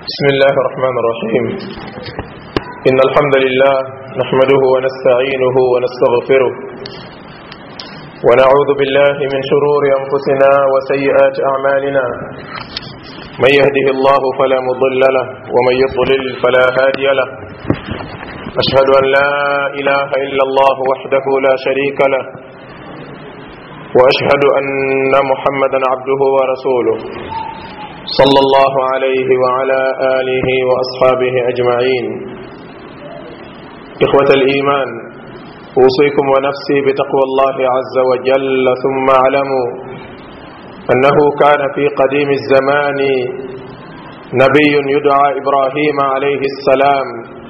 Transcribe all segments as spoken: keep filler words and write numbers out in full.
بسم الله الرحمن الرحيم. إن الحمد لله نحمده ونستعينه ونستغفره ونعوذ بالله من شرور أنفسنا وسيئات أعمالنا. من يهده الله فلا مضل له ومن يضلل فلا هادي له. أشهد أن لا إله إلا الله وحده لا شريك له وأشهد أن محمدا عبده ورسوله صلى الله عليه وعلى آله وأصحابه أجمعين. إخوة الإيمان، أوصيكم ونفسي بتقوى الله عز وجل. ثم اعلموا أنه كان في قديم الزمان نبي يدعى إبراهيم عليه السلام،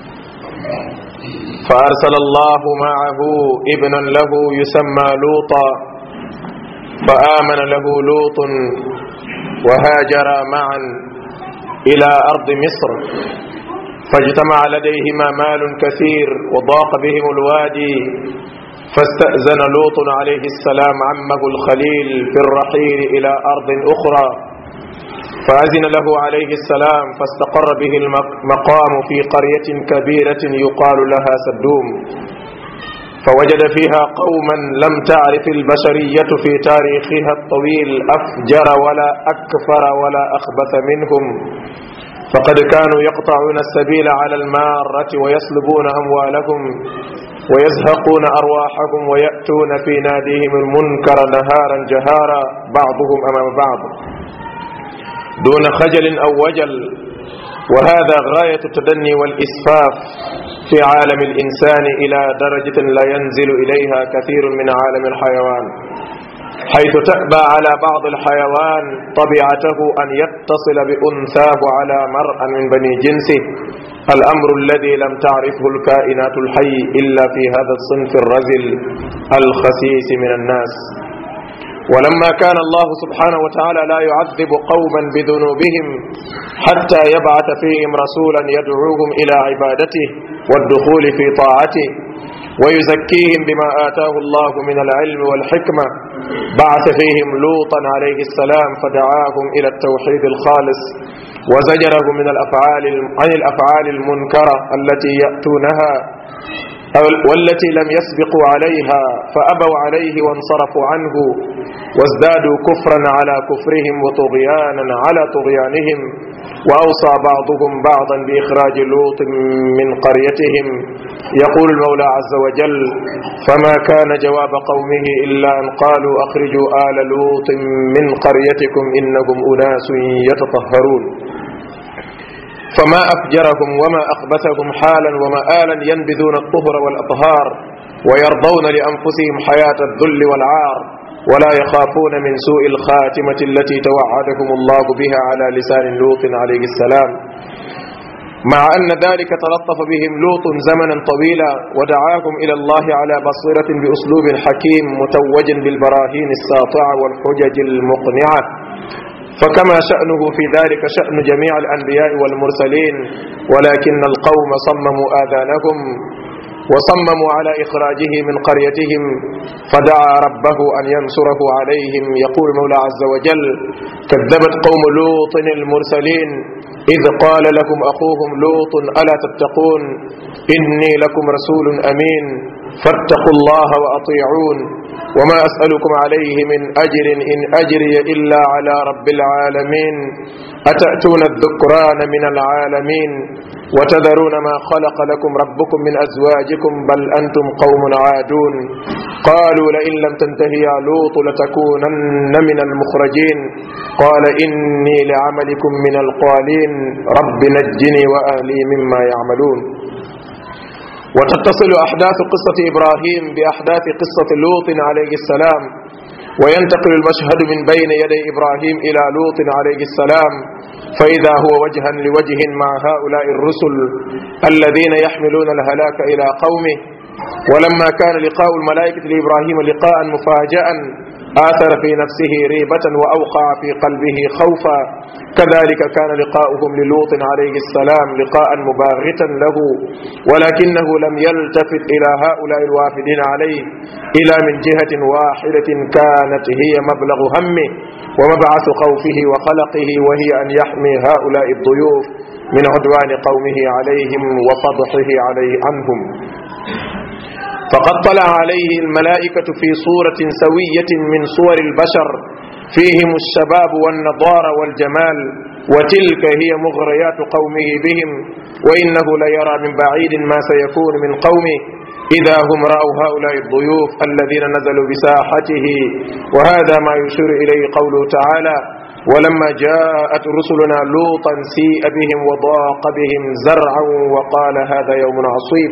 فأرسل الله معه ابنا له يسمى لوطا، فآمن له لوط وهاجرا معا إلى أرض مصر، فاجتمع لديهما مال كثير وضاق بهم الوادي، فاستأذن لوط عليه السلام عمه الخليل في الرحيل إلى أرض أخرى، فأذن له عليه السلام، فاستقر به المقام في قرية كبيرة يقال لها سدوم، فوجد فيها قوما لم تعرف البشرية في تاريخها الطويل أفجر ولا أكفر ولا أخبث منهم، فقد كانوا يقطعون السبيل على المارة ويسلبون أموالهم ويزهقون أرواحهم ويأتون في ناديهم المنكر نهارا جهارا بعضهم أمام بعض دون خجل أو وجل. وهذا غاية التدني والإسفاف في عالم الإنسان إلى درجة لا ينزل إليها كثير من عالم الحيوان، حيث تأبى على بعض الحيوان طبيعته أن يتصل بأنثاه على مرء من بني جنسه، الأمر الذي لم تعرفه الكائنات الحي إلا في هذا الصنف الرذل الخسيس من الناس. ولما كان الله سبحانه وتعالى لا يعذب قوما بذنوبهم حتى يبعث فيهم رسولا يدعوهم إلى عبادته والدخول في طاعته ويزكيهم بما آتاه الله من العلم والحكمة، بعث فيهم لوطا عليه السلام فدعاهم إلى التوحيد الخالص وزجرهم من الأفعال عن الأفعال المنكرة التي يأتونها والتي لم يسبقوا عليها، فأبوا عليه وانصرفوا عنه وازدادوا كفرا على كفرهم وطغيانا على طغيانهم. وأوصى بعضهم بعضا بإخراج لوط من قريتهم. يقول المولى عز وجل: فما كان جواب قومه إلا أن قالوا أخرجوا آل لوط من قريتكم إنهم أناس يتطهرون. فما أفجرهم وما أخبثهم حالا ومآلا ينبذون الطهر والأطهار ويرضون لأنفسهم حياة الذل والعار، ولا يخافون من سوء الخاتمة التي توعدهم الله بها على لسان لوط عليه السلام، مع أن ذلك تلطف بهم لوط زمنا طويلا ودعاهم إلى الله على بصيرة بأسلوب حكيم متوج بالبراهين الساطعة والحجج المقنعة، فكما شأنه في ذلك شأن جميع الأنبياء والمرسلين، ولكن القوم صمموا آذانهم وصمموا على إخراجه من قريتهم، فدعا ربه أن ينصره عليهم. يقول المولى عز وجل: كذبت قوم لوط المرسلين إذ قال لهم أخوهم لوط ألا تتقون إني لكم رسول أمين فاتقوا الله وأطيعون وما أسألكم عليه من أجر إن أجري إلا على رب العالمين أتأتون الذكران من العالمين وتذرون ما خلق لكم ربكم من أزواجكم بل أنتم قوم عادون. قالوا لئن لم تنتهي يا لوط لتكونن من المخرجين قال إني لعملكم من القالين رب نجني وأهلي مما يعملون. وتتصل أحداث قصة إبراهيم بأحداث قصة لوط عليه السلام، وينتقل المشهد من بين يدي إبراهيم إلى لوط عليه السلام، فإذا هو وجها لوجه مع هؤلاء الرسل الذين يحملون الهلاك إلى قومه. ولما كان لقاء الملائكة لإبراهيم لقاء مفاجئا آثر في نفسه ريبة وأوقع في قلبه خوفا، كذلك كان لقاؤهم للوط عليه السلام لقاء مباغتا له، ولكنه لم يلتفت إلى هؤلاء الوافدين عليه إلى من جهة واحدة كانت هي مبلغ همه ومبعث خوفه وقلقه، وهي أن يحمي هؤلاء الضيوف من عدوان قومه عليهم وفضحه عليه عنهم. فقد طلع عليه الملائكة في صورة سوية من صور البشر فيهم الشباب والنضارة والجمال، وتلك هي مغريات قومه بهم، وإنه ليرى من بعيد ما سيكون من قومه إذا هم رأوا هؤلاء الضيوف الذين نزلوا بساحته. وهذا ما يشير إليه قوله تعالى: ولما جاءت رسلنا لوطا سيء بهم وضاق بهم زرعا وقال هذا يوم عصيب.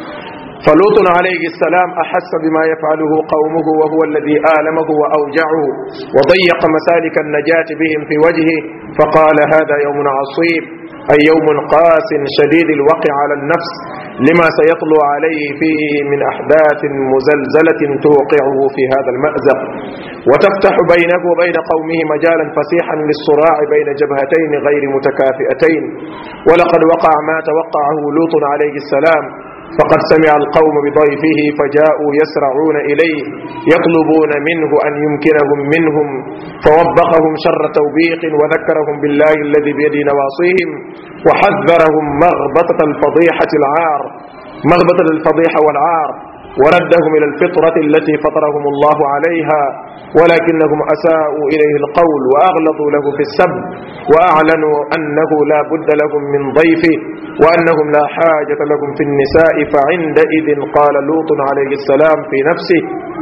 فلوط عليه السلام أحس بما يفعله قومه، وهو الذي آلمه وأوجعه وضيق مسالك النجاة بهم في وجهه، فقال هذا يوم عصيب، أي يوم قاس شديد الوقع على النفس لما سيطلع عليه فيه من أحداث مزلزلة توقعه في هذا المأزق، وتفتح بينه وبين قومه مجالا فسيحا للصراع بين جبهتين غير متكافئتين. ولقد وقع ما توقعه لوط عليه السلام، فقد سمع القوم بضيفه فجاءوا يسرعون إليه يطلبون منه أن يمكنهم منهم، فوبخهم شر توبيق وذكرهم بالله الذي بيده نواصيهم، وحذرهم مغبطة الفضيحة العار مغبطة الفضيحة والعار، وردهم إلى الفطرة التي فطرهم الله عليها، ولكنهم أساءوا إليه القول وأغلطوا له في السب، وأعلنوا أنه لا بد لهم من ضيفه وأنهم لا حاجة لهم في النساء. فعندئذ قال لوط عليه السلام في نفسه: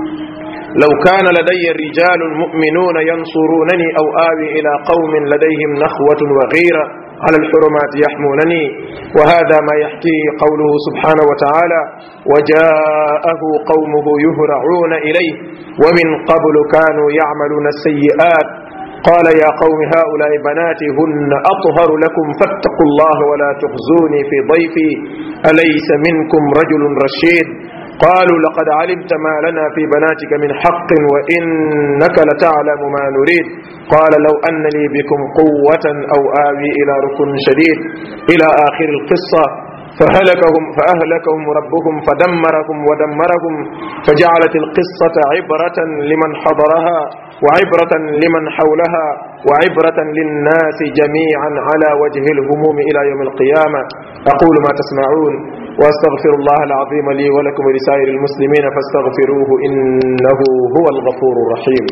لو كان لدي رجال مؤمنون ينصرونني أو آوي إلى قوم لديهم نخوة وغيرة على الحرمات يحمونني. وهذا ما يحكيه قوله سبحانه وتعالى: وجاءه قومه يهرعون إليه ومن قبل كانوا يعملون السيئات قال يا قوم هؤلاء بناتي هن أطهر لكم فاتقوا الله ولا تخزوني في ضيفي أليس منكم رجل رشيد. قالوا لقد علمت ما لنا في بناتك من حق وإنك لتعلم ما نريد. قال لو أن لي بكم قوة أو آوي إلى ركن شديد إلى آخر القصة. فهلكهم فأهلكهم ربهم فدمرهم ودمرهم. فجعلت القصة عبرة لمن حضرها وعبرة لمن حولها وعبرة للناس جميعا على وجه الهموم إلى يوم القيامة. أقول ما تسمعون وأستغفر الله العظيم لي ولكم ولسائر المسلمين فاستغفروه إنه هو الغفور الرحيم.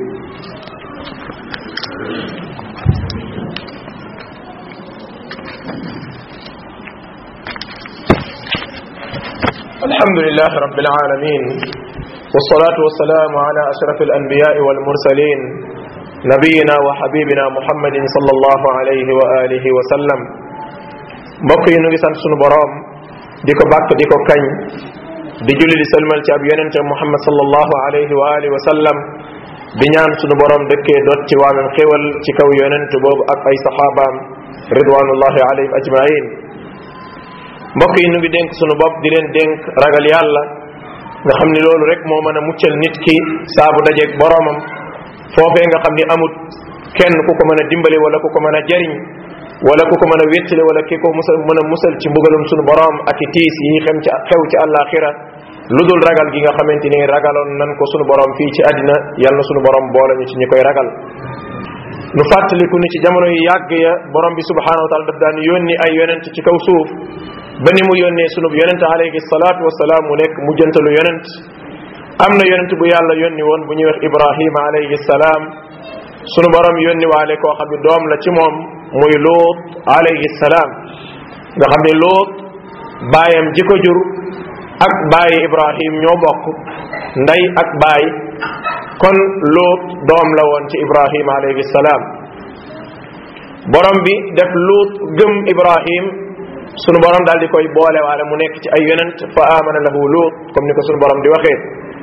الحمد لله رب العالمين، والصلاة والسلام على أشرف الأنبياء والمرسلين نبينا وحبيبنا محمد صلى الله عليه وآله وسلم. mbokk yi ñu ngi sant sunu boroom di ko bàkk di ko kañ di julli di sëlmal ci ab yonente Muhammad sallallahu alayhi wa alihi wa sallam di ñaan sunu boroom dëkkee dot ci wàllum xéwal ci kaw yonent boobu ak ay saxaabaam ridwanullahi alayhim ajmain. mbokk yi ñu ngi dénk sunu bopp di leen dénk ragal yàlla nga xam ni loolu rek moo mën a muccal nit ki saabu dajeeg boroomam foofee nga xam ni amut kenn ku ko mën a dimbali wala ku ko mën a jariñ wala ku ko mën a wéttale wala ki ko musal mën a musal ci mbugalum sunu boroom ak i tiis yi xem ci xew ci àllaaxira lu dul ragal gi nga xamante ni ragaloon nan ko sunu boroom fii ci àddina yal na sunu boroom boole ñu ci ñi koy ragal. nu fàttaliku ni ci jamono yu yàgg ya borom bi subhanahu wa taala daf daan yónni ay yonent ci kaw suuf ba ni mu yónnee sunub yonent alayhi salaatu wasalaam mu nekk mujjantalu yonent. am na yonent bu yàlla yónni woon bu ñuy wax Ibrahima alayhi salaam sunu borom yónni waale koo xam ne doom la ci moom muy Luut alayhi salaam nga xam ne Luut baayam ji ko jur ak baayi Ibrahim ñoo bokk ndey ak baay kon Luut doom la woon ci Ibrahim alayhi salaam. borom bi def Luut gëm Ibrahim sunu borom daal di koy boole waale mu nekk ci ay yonent fa amana lahu Luut comme ni ko sunu borom di waxee.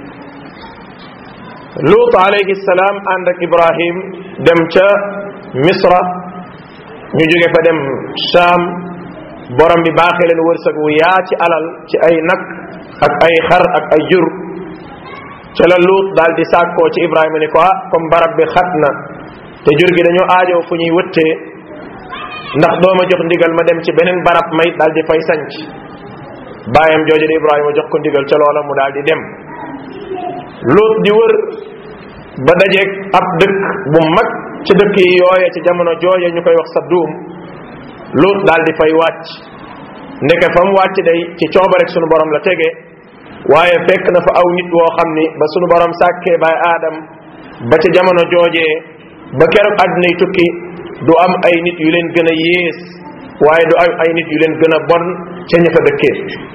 Luut alayhi salaam ànd ak Ibrahim dem ca Misra ñu jóge fa dem Sham borom bi baaxee leen wërsëg wu yaa ci alal ci ay nag ak ay xar ak ay jur ca la Luut daal di sàkkoo ci Ibrahima ni ko ah comme barab bi xat na te jur gi dañoo aajoo fu ñuy wëttee ndax dooma jox ndigal ma dem ci beneen barab may daal di fay sanc. baayam jooju di Ibrahima jox ko ndigal ca loola mu daal di dem. Luut di wër ba dajeeg ab dëkk bu mag ci dëkk yi yooye ci jamono jooye ñu koy wax Sadduum Luut daal di fay wàcc ndeke fa mu wàcc day ci cooba rek sunu borom la tege waaye fekk na fa aw nit woo xam ni ba sunu borom sàkkee baay aadam ba ca jamono joojee ba keroog àdduna yi tukki du am ay nit yu leen gën a yées waaye du am ay nit yu leen gën a bon ca ña fa dëkkee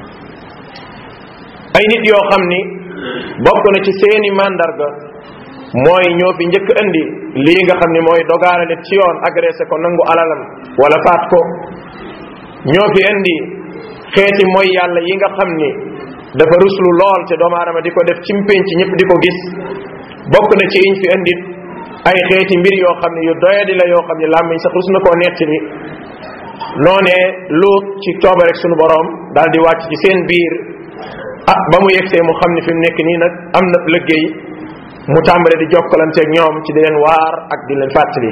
ay nit yoo xam ni bokk na ci seeni mandarga mooy ñoo fi njëkk indi lii nga xam ni mooy dogaale nit ci yoon agressé ko nangu alalam wala faat ko ñoo fi indi xeeti mooy yàlla yi nga xam ni dafa ruslu lool te doomu aadama di ko def ci mpénc ñëpp di ko gis bokk na ci yiñ fi indi ay xeeti mbir yoo xam ne yu doyadi la yoo xam ne làmmiñ sax rus na koo nettali noonee Luut ci cooba rek sunu boroom daal di wàcc ci seen biir ah ba mu yegsee mu xam ne fi mu nekk nii nag am na liggéey mu tàmbale di jokkalanteeg ñoom ci di leen waar ak di leen fàttali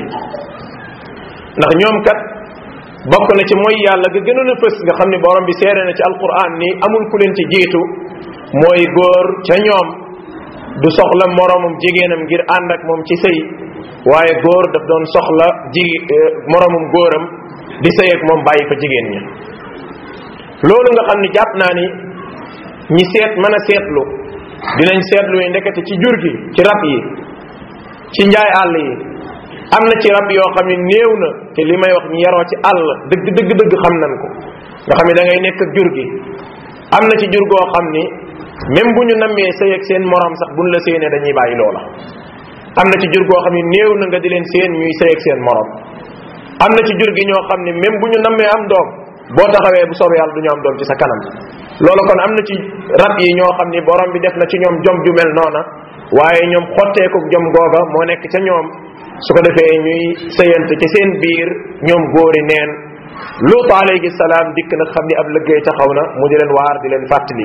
ndax ñoom kat bokk na ci mooy yàlla ga gënoon a fës nga xam ne borom bi seere na ci alquran ni amul ku leen ci jiitu mooy góor ca ñoom du soxla moroomum jigéenam ngir ànd ak moom ci sëy waaye góor daf doon soxla ji moroomum góoram di sëy ak moom bàyyi fa jigéen ñi loolu nga xam ni jàpp naa ni ñi seet mën a seetlu dinañ seetlu yi ndekete ci jur gi ci rab yi ci njaay àll yi am na ci rab yoo xam ne néew na te li may wax ñu yaroo ci àll dëgg dëgg dëgg xam nañ ko nga xam ne da ngay nekk ak jur gi am na ci jur goo xam ni même bu ñu nammee sëy ak seen morom sax buñ la séenee dañuy bàyyi loola am na ci jur goo xam ne néew na nga di leen séen ñuy sëy ak seen morom am na ci jur gi ñoo xam ne même bu ñu nammee am doom boo taxawee bu soobee yàlla du ñu am doom ci sa kanam loolu kon am na ci rab yi ñoo xam ni borom bi def na ci ñoom jom ju mel noona waaye ñoom xotteeku jom googa moo nekk ca ñoom su ko defee ñuy sëyante ci seen biir ñoom góori neen Luut alayhi salaam dikk nag xam ni ab liggéey taxaw na mu di leen waar di leen fàttali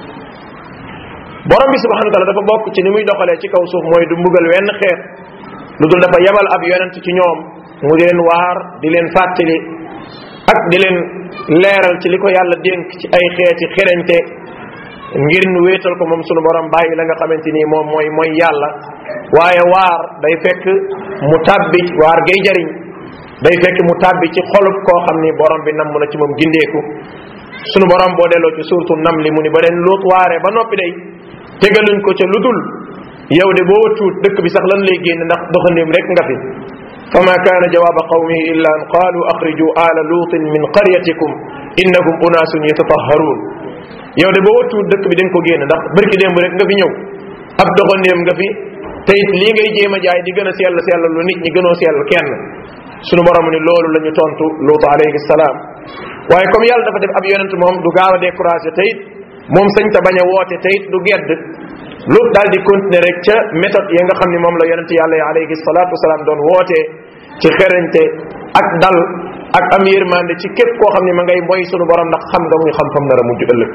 borom bi subhanahu wa taala dafa bokk ci ni muy doxalee ci kaw suuf mooy du mbugal wenn xeet lu dul dafa yebal ab yonent ci ñoom mu di leen waar di leen fàttali ak di leen leeral ci li ko yàlla dénk ci ay xeeti xereñte ngir nu wéetal ko moom sunu borom bàyyi la nga xamante ni moom mooy mooy yàlla waaye waar day fekk mu tàbbi waar gay jariñ day fekk mu tàbbi ci xolub koo xam ni borom bi namm na ci moom gindeeku sunu borom boo delloo ci suurtu Namli mu ni ba leen Luut waaree ba noppi day tegaluñ ko ca lu dul yow de boo watuut dëkk bi sax lan lay génn ndax doxandéem rek nga fi fama kaana jawaaba qawmihi illa an qaalu axriju ala luutin min qaryatikum innahum unaasun yatatahharuun yow de boo watuut dëkk bi dañ ko génn ndax barki démb rek nga fi ñëw ab doxandéem nga fi te it lii ngay jéem a jaay di gën a sell sell lu nit ñi gënoo sell kenn sunu borom ni loolu la ñu tontu Luut alayhi salaam waaye comme yàlla dafa def ab yonent moom du gaaw a découragé te it moom sañ ta bañ a woote te it du gedd Luut daal di continuer rek ca méthode yi nga xam ni moom la yonent yàlla yi alayhi salaatu wasalaam doon wootee ci xerañte ak dal ak am yërmande ci képp koo xam ni ma ngay moy sunu borom ndax xam nga muy xam fam nar a mujj ëllëg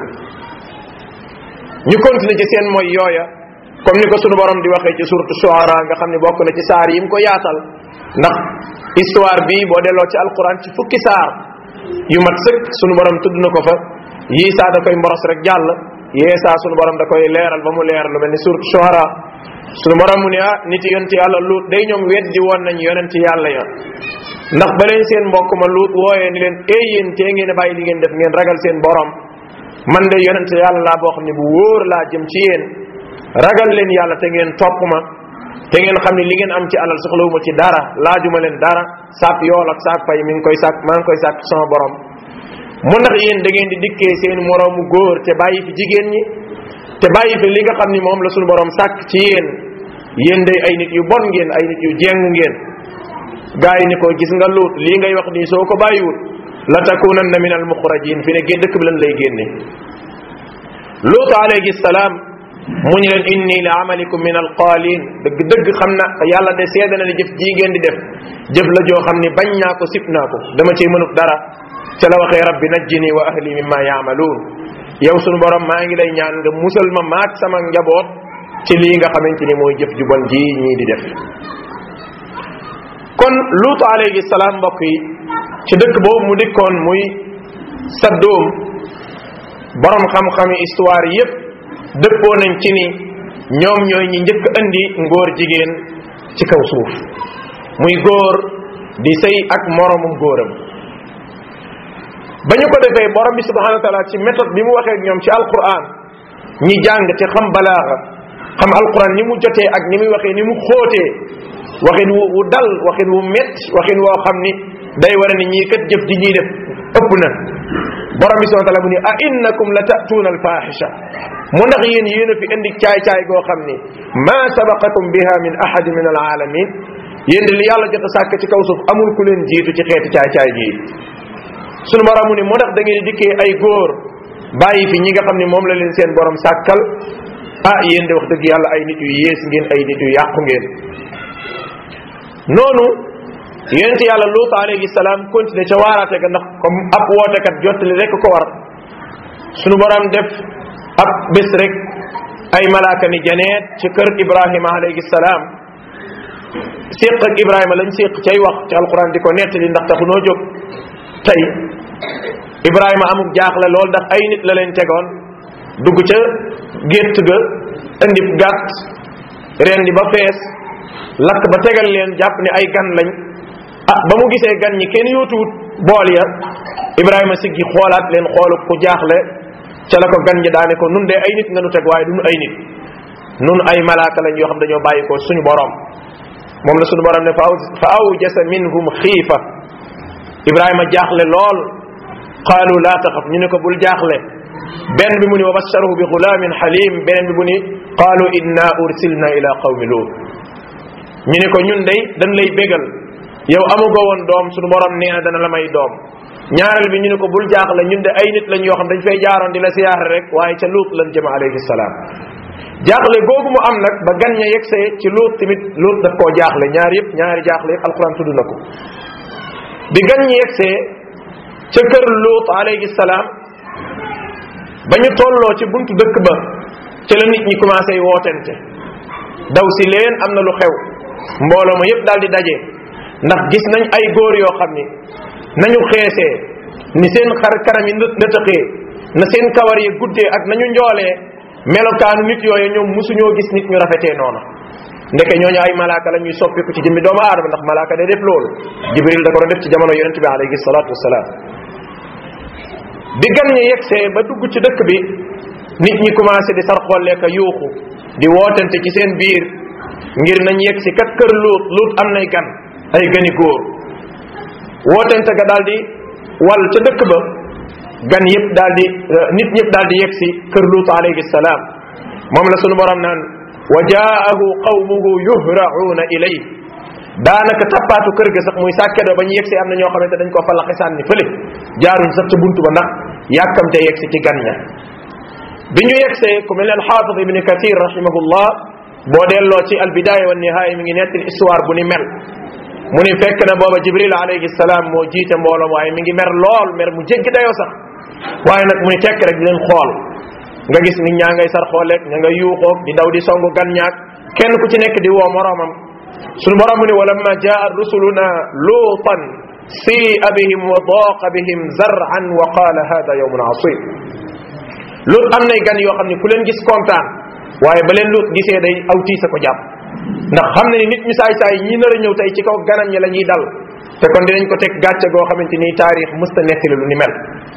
ñu continuer ci seen mooy yooya comme ni ko sunu borom di waxee ci suratu Shuara nga xam ne bokk na ci saar yi mu ko yaatal ndax histoire bi boo delloo ci alquran ci fukki saar yu mat sëkk sunu borom tudd na ko fa yii saa da koy mboros rek jàll yee saa sunu borom da koy leeral ba mu leeral lu mel ni suratu Shuara sunu borom mu ne ah nit yonent yàlla Luut day ñoom weddi woon nañ yonent yàlla ya ndax ba leen seen mbokk ma Luut wooyee ni leen ey yéen tee ngeen a bàyyi li ngeen def ngeen ragal seen borom man de yonent yàlla laa boo xam ne bu wóor laa jëm ci yéen ragal leen yàlla te ngeen topp ma te ngeen xam ne li ngeen am ci alal soxlawuma ci dara laajuma leen dara sàpp yool ak sàpp fay mi ngi koy sàkk maa ngi koy sàkk sama borom mu ndax yéen da ngeen di dikkee seen moroomu góor te bàyyi fi jigéen ñi te bàyyi fi li nga xam ni moom la suñu borom sàkk ci yéen yéen day ay nit yu bon ngeen ay nit yu jeng ngeen gaa yi ni ko gis nga Luut lii ngay wax nii soo ko bàyyiwut la takunanna min al muxrajin fi ne dëkk bi lan lay génne Luut alayhi salaam mu ñu leen inni li amalikum min alqaalin dëgg dëgg xam na yàlla de seede na ni jëf jii ngeen di def jëf la joo xam ni bañ naa ko sib naa ko dama cey mënut dara ca la waxee rabbi najjini wa ahli mimma yaamaluun yow sunu borom maa ngi lay ñaan nga musal ma maak sama njaboot ci lii nga xamante ni mooy jëf ju bon ji ñii di def kon Luut alayhi salaam mbokk yi ci dëkk boobu mu dikkoon muy Saddoom borom xam-xami histoire yépp dëppoo nañ ci ni ñoom ñooy ñi njëkk andi ngóor jigéen ci kaw suuf muy góor di sëy ak moromum góoram ba ñu ko defee borom bi subhanahu wa taala ci méthode bi mu waxee ak ñoom ci alquran ñi jàng te xam balaaxa xam alquran ni mu jotee ak ni muy waxee ni mu xóotee waxin wu wu dal waxin wu métti waxin woo xam ni day war a ni ñii kat jëf ji ñuy def ëpp na borom bi subhanahu wa taala mu ni a innakum la ta'tuuna alfahisha mu ndax yéen yéen a fi indi caay-caay goo xam ni ma sabaqakum biha min ahadin min alalamin yéen di li yàlla jot a sàkk ci kaw suuf amul ku leen jiitu ci xeeti caay-caay gii sunu borom mu ni moo tax da ngeen dikkee ay góor bàyyi fi ñi nga xam ni moom la leen seen borom sàkkal ah yéen de wax dëgg yàlla ay nit yu yées ngeen ay nit yu yàqu ngeen noonu yonent yàlla Luut alayhi salaam continué ca waaraate ga ndax comme ab wootekat jottali rek ko war sunu borom def ab bés rek ay malaaka ni janeet ci kër Ibrahima alayhi salaam séq ak Ibrahima lañ séq cay wax ci alquran di ko nettali ndax taxu noo jóg tey Ibrahima amuk jaaxle lool ndax ay nit la leen tegoon dugg ca gétt ga indi gàtt rendi ba fees lakk ba tegal leen jàpp ne ay gan lañ ah ba mu gisee gan ñi kenn yóotuwut bool ya Ibrahima siggi xoolaat leen xoolu ku jaaxle ca la ko gan ñi daane ko nun de ay nit nga nu teg waaye duñu ay nit nun ay malaaka lañ yoo xam dañoo bàyyi ko suñu borom moom la suñu borom ne fa awjasa minhum xiifa Ibrahima jaaxle lool qaalu laa taxaf ñu ne ko bul jaaxle benn bi mu ni wa basharuhu bi gulaamin halim beneen bi mu ni qaalu inna ursilna ila qawmi Luut ñu ne ko ñun day dañ lay bégal yow amugoo woon doom suñu borom nee na dana la may doom ñaareel bi ñu ne ko bul jaaxle ñun de ay nit lañ yoo xam dañ fay jaaroon di la siyaare rek waaye ca Luut lañ jëm alayhi salaam jaaxle googu mu am nag ba gan ña yegsee ci Luut tamit Luut daf koo jaaxle ñaar yëpp ñaari jaaxle yëpp alquran tudd na ko bi gan ñi yegsee ca kër Luut alayhi salaam ba ñu tolloo ci buntu dëkk ba ca la nit ñi commencé wootente daw si leen am na lu xew mbooloo ma yëpp daal di daje ndax gis nañ ay góor yoo xam ni nañu xeesee ni seen xar kanam yi nëtëxee na seen kawar yi guddee ak nañu njoolee melokaanu nit yooyu ñoom musuñoo gis nit ñu rafetee noonu ndeke ñooñu ay malaaka la ñuy soppiku ci jëmmi doomu aadama ndax malaaka day def loolu Jibril da ko doon def ci jamono yonent bi alayhi salaatu wasalaam bi gan ñi yegsee ba dugg ci dëkk bi nit ñi commencé di sar xolleeka yuuxu di wootante ci seen biir ngir nañ yegsi kat kër Luut Luut am nay gan ay gani góor wootante ga daal di wal ca dëkk ba gan yëpp daal di nit ñëpp daal di yegsi kër Luut alayhi salaam moom la sunu borom naan wa jaahu qawmuhu yuhra'una ilay daanaka tappaatu kër ga sax muy sàkkedo ba ñu yegsi am na ñoo xamante dañ ko falaxi sànni fële jaaruñ sax ca buntu ba ndax yàkkamte yegsi ci gan ña bi ñu yegsee ku mel ne alxaafid ibn kathir rahimahullah boo delloo ci albidaya wa nihaaya mi ngi nettil histoire bu ni mel mu ni fekk na booba Jibril alayhi salaam moo jiite mbooloom waaye mi ngi mer lool mer mu jéggi dayoo sax waaye nag mu ni tekk rek di leen xool nga gis nit ñaa ngay sar xooleeg ña ngay yuuxoog di daw di songu gan ñaak kenn ku ci nekk di woo moroomam sunu borom mu ni walamma jaa rusuluna luutan si'a bihim wa daqa bihim zar'an wa qaala hada yawmun asib Luut am nay gan yoo xam ne ku leen gis kontaan waaye ba leen Luut gisee day aw tiisa ko jàpp ndax xam ne ni nit ñu saay saay ñii nar a ñëw tey ci kaw ganam ñi la ñuy dal te kon dinañ ko teg gàcce goo xamante ni taarix mësta nettali lu ni mel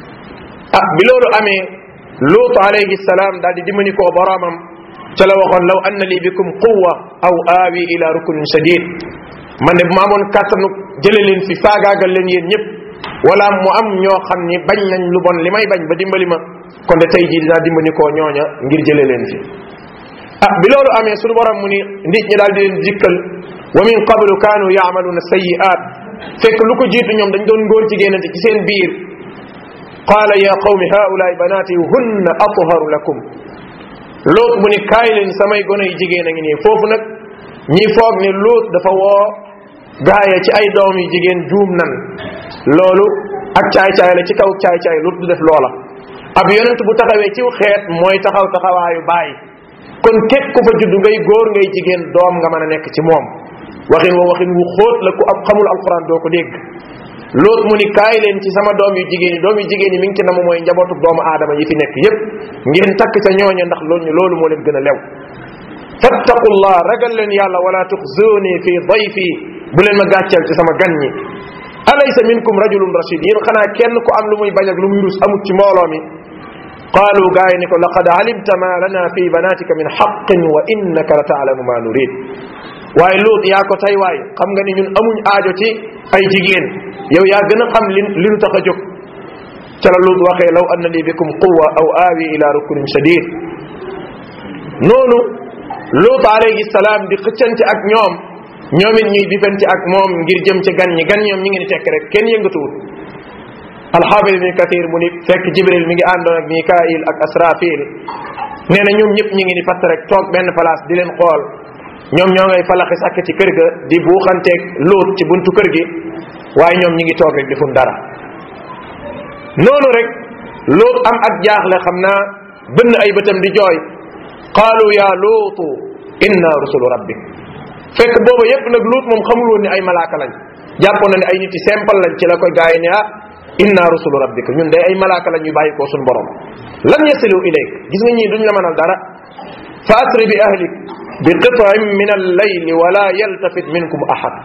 ah bi loolu amee Luut alayhi salaam daal di dimbali koo boroomam ca la waxoon law anna li bikum quwwa aw aawi ila rukunin shadid man de bu ma amoon kàttanu jële leen fi faagaagal leen yéen ñëpp wala mu am ñoo xam ni bañ nañ lu bon li may bañ ba dimbali ma kon de tey jii dinaa dimbali koo ñooña ngir jële leen fi ah bi loolu amee sunu borom mu ni nit ñi daal di leen dikkal wa min qablu kaanu ya'maluna sayyi'at fekk lu ko jiitu ñoom dañ doon ngóor jigéenante ci seen biir qaala ya qawmi haulaai banaati hunna atharu lakum Luut mu ni kaay leen samay gone yu jigéen a ngi nii foofu nag ñi foog ni Luut dafa woo gaaya ci ay doom yu jigéen juum nan loolu ak caay-caay la ci kaw caay-caay Luut du def loola ab yonent bu taxawee ci xeet mooy taxaw taxawaayu bàyyi kon képp ku fa judd ngay góor ngay jigéen doom nga mën a nekk ci moom waxin wa waxin wu xóot la ku ab xamul alquran doo ko dégg Luut mu ni kaay leen ci sama doom yu jigéen yi doom yu jigéen yi mi ngi ci namu mooy njabootu doomu aadama yi fi nekk yépp ngeen takk ca ñooña ndax loolu loolu moo leen gën a lew fattaqullah ragal leen yàlla wala tuxzuni fi dayfi bu leen ma gàcceel ci sama gan ñi alaysa minkum rajulun rashid yéen xanaa kenn ku am lu muy bañ ak lu muy rus amut ci mbooloo mi qaalu gaa yi ni ko laqad alimta ma lana fi banatika min haqqin wa innaka la taalamu ma nurid waaye Luut yaa ko tay waay xam nga ni ñun amuñ aajo ci ay jigéen yow yaa gën a xam li li nu tax a jóg ca la Luut waxee law anna li bikum quwa aw aawi ila rukunin shadid noonu Luut alayhi salaam di xëccante ak ñoom ñoom it ñuy difante ak moom ngir jëm ci gan ñi gan ñoom ñi ngi ni tekk rek kenn yëngatuwut alxaafis ibn kathir mu ni fekk jibril mi ngi àndoon ak mikail ak asrafil nee na ñoom ñëpp ñi ngi ni fatt rek toog benn place di leen xool ñoom ñoo ngay falaxi sàkk ci kër ga di buuxanteeg Luut ci buntu kër gi waaye ñoom ñi ngi toog rek defun dara noonu rek Luut am ak jaaxle xam naa bënn ay bëtam di jooy qaalu ya luutu inna rusulu rabbik fekk booba yépp nag Luut moom xamul woon ni ay malaaka lañ jàppoon na ne ay nit yi simple lañ ci la koy gaay ne ah inna rusulu rabbika ñun day ay malaaka lañ yu bàyyi koo suñ borom lan yasilu ilayk gis nga ñii duñ la mënal dara fa asri bi ahlik bi qit'in min al-layl wa la yaltafit minkum ahad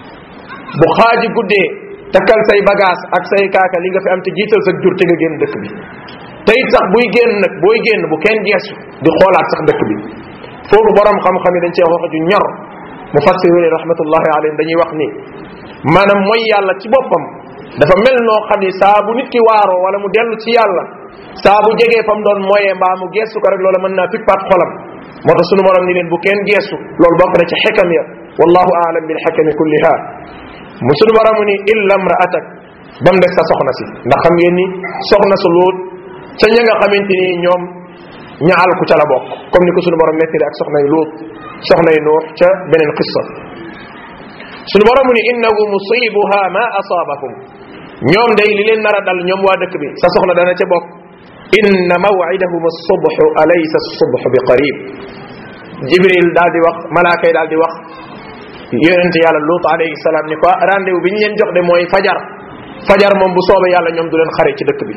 bu xaaji guddee takkal say bagage ak say kaaka li nga fi am te jiital sa jur te nga génn dëkk bi te it sax buy génn nag booy génn bu kenn geesu di xoolaat sax dëkk bi foofu borom xam-xam yi dañ cee wax ju ñor mufassirun rahmatullahi alayhim dañuy wax ni maanaam mooy yàlla ci boppam dafa mel noo xam ni saa bu nit ki waaroo wala mu dellu ci yàlla saa bu jegee fa mu doon mooyee mbaa mu geesu ko rek loola mën naa pippaat xolam moo tax sunu borom ni leen bu kenn geesu loolu bokk na ci xikam ya wallahu aalam bil xikami kulliha mu sunu borom ni illa imra'atak ba mu des sa soxna si ndax xam ngeen ni soxna su Luut ca ña nga xamante ni ñoom ñaal ku ca la bokk comme ni ko sunu borom nettali ak soxnay Luut soxnay Nuux ca beneen qissa sunu borom ni innahu musibuha ma asaabakum ñoom day li leen nar a dal ñoom waa dëkk bi sa soxna dana ca bokk inna maw'idahum as-subhu alaysa as-subhu bi qarib jibril daal di wax malaaka yi daal di wax yonente yàlla Luut alayhi salaam ni ko rendez-vous bi ñu leen jox de mooy fajar fajar moom bu soobee yàlla ñoom du leen xare ci dëkk bi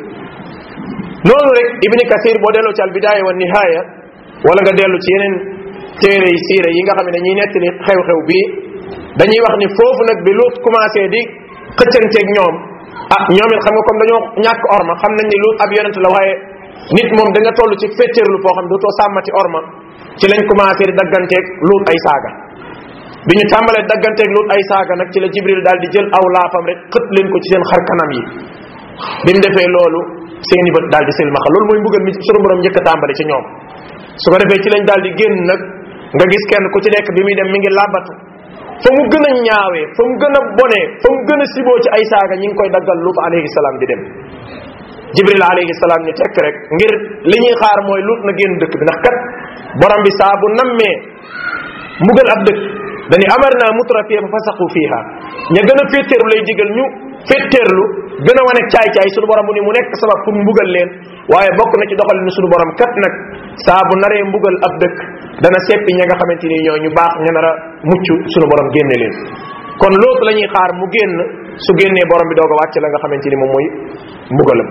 noonu rek ibni kasir boo delloo ci al bidaaya wa nihaaya wala nga dellu ci yeneen téere yi siira yi nga xam ne dañuy nettali xew-xew bii dañuy wax ni foofu nag bi Luut commencé di xëccanteeg ñoom ah ñoom it xam nga comme dañoo ñàkk orma xam nañ ni Luut ab yonent la waaye nit moom da nga toll ci féttéerlu foo xam dootoo sàmmati orma ci lañ commencé di dagganteeg Luut ay saaga bi ñu tàmbalee dagganteeg Luut ay saaga nag ci la Jibril daal di jël aw laafam rek xët leen ko ci seen xar kanam yi bi mu defee loolu seeni bët daal di silmaxa loolu mooy mbugal mi sunu borom njëkk a tàmbali ci ñoom su ko defee ci lañ daal di génn nag nga gis kenn ku ci nekk bi muy dem mi ngi làbbatu fa mu gën a ñaawee fa mu gën a bonee fa mu gën a siboo ci ay saaga ñi ngi koy daggal Luut alayhi salaam di dem Jibril alayhi salaam ni tekk rek ngir li ñuy xaar mooy Luut na génn dëkk bi ndax kat borom bi saa bu nammee mbugal ab dëkk dañu amar naa mutrafiya fa fasaqu fiha ña gën a féeteerlu lay digal ñu féeteerlu gën a wane caay-caay sunu borom bu ni mu nekk sabab pour mbugal leen waaye bokk na ci doxalinu sunu borom kat nag saa bu naree mbugal ab dëkk dana seppi ña nga xamante ni ñoo ñu baax ña nar a mucc sunu borom génne leen kon loolu la ñuy xaar mu génn su génnee borom bi doog a wàcc la nga xamante ni moom mooy mbugalam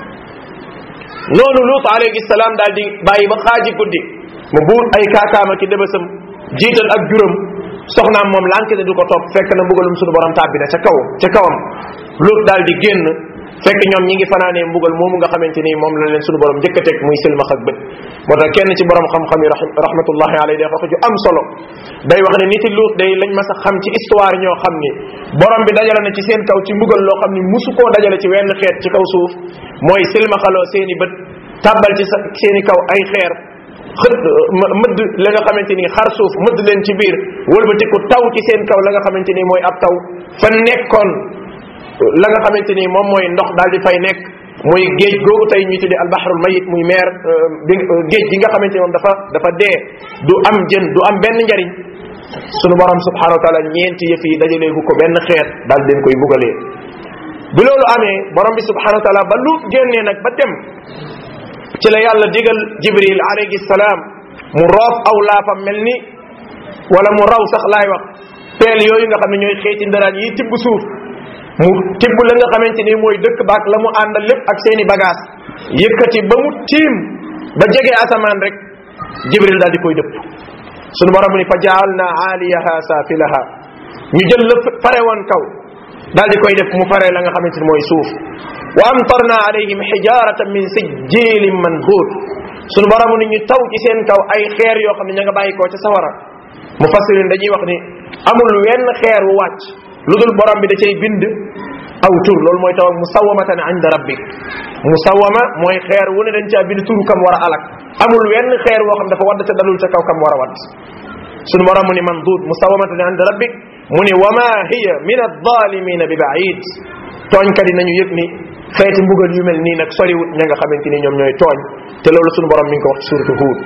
noonu Luut alayhi salaam daal di bàyyi ba xaaji guddi mu buut ay kaakaama ki débasam jiital ak juróom soxnaam moom lànk ne du ko topp fekk na mbugalum sunu borom tàbbi na ca kaw ca kawam Luut daal di génn fekk ñoom ñi ngi fanaanee mbugal moomu nga xamante ni moom la leen sunu borom njëkk a teg muy silmax ak bët moo tax kenn ci borom xam-xam yi rahmatullahi alayhi day wax ju am solo day wax ne niti Luut day lañ mas a xam ci histoire ñoo xam ni borom bi dajale na ci seen kaw ci mbugal loo xam ni musu koo dajale ci wenn xeet ci kaw suuf mooy silmaxaloo seeni bët tàbbal ci seeni kaw ay xeer xët mëdd la nga xamante ni xar suuf mëdd leen ci biir wëlbatiku taw ci seen kaw la nga xamante ni mooy ab taw fa nekkoon la nga xamante ni moom mooy ndox daal di fay nekk muy géej googu tey ñuy tuddee albahrul mayit muy meer bi géej gi nga xamante ni moom dafa dafa dee du am jën du am benn njariñ sunu borom subhanahu wa taala ñeenti yëf yi dajaleegu ko benn xeet daal leen koy bugalee bi loolu amee borom bi subhanahu wa taala ba Luut génnee nag ba dem ci la yàlla digal Jibril alayhi salaam mu roof aw laafam mel ni wala mu raw sax laay wax peel yooyu nga xam ne ñooy xeeti ndaraan yi tibb suuf mu tibb la nga xamante ni mooy dëkk baak la mu àndal lépp ak seeni bagage yëkkati ba mu tiim ba jege asamaan rek Jibril daal di koy dëpp sunu borom ni fa jaalna aaliyaha saafilaha ñu jël la fare woon kaw daal di koy def mu faree la nga xamante ni mooy suuf wa amtarna alayhim hijaratan min sijjilin manhud sunu borom ni ñu taw ci seen kaw ay xeer yoo xam ne ña nga bàyyi koo ca sawara mu fassirin dañuy wax ni amul wenn xeer wu wàcc lu dul borom bi da cay bind aw tur loolu mooy taw musawwamatan inda rabbik musawwama mooy xeer wu ne dañ caa bind turu kam war a alak amul wenn xeer woo xam dafa wadd ca dalul ca kaw kam war a wadd sunu borom mu ni mandud musawwamatan inda rabbik mu ni wa ma hiya min adh-dhalimin bi ba'id tooñkat yi nañu yëg ni xeeti mbugal yu mel nii nag soriwut ña nga xamante ni ñoom ñooy tooñ te loolu sunu borom mi ngi ko wax ci suratu Hud